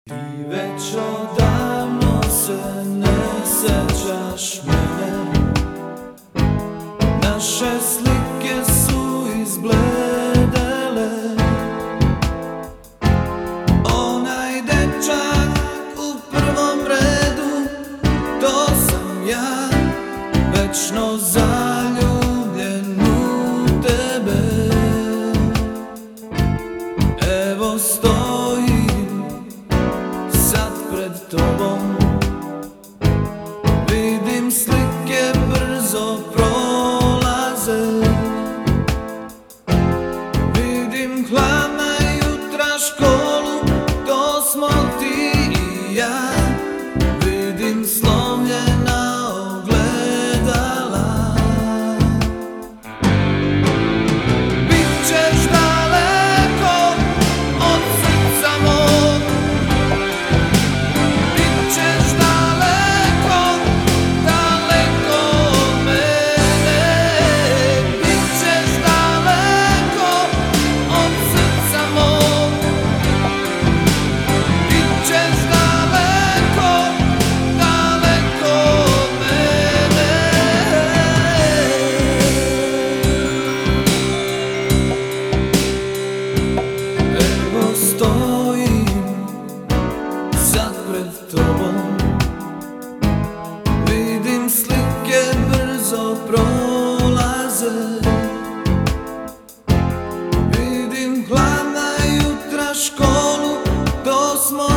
Ti već odavno se ne sećaš mene. Naše slike su izbledele. Onaj dečak u prvom redu, to sam ja, večno zaljubljen u tebe. Evo stojim sad pred tobom, vidim slike brzo prolaze, vidim hladna jutra, školu, to smo ti i ja, vidim slomljena ogledala. Bićeš daleko od srca mog, bićeš daleko, daleko od mene. Bićeš daleko od srca mog, bićeš daleko, daleko od mene. Evo stojim sad pred tobom, vidim slike brzo prolaze, vidim hladna jutra, školu, to smo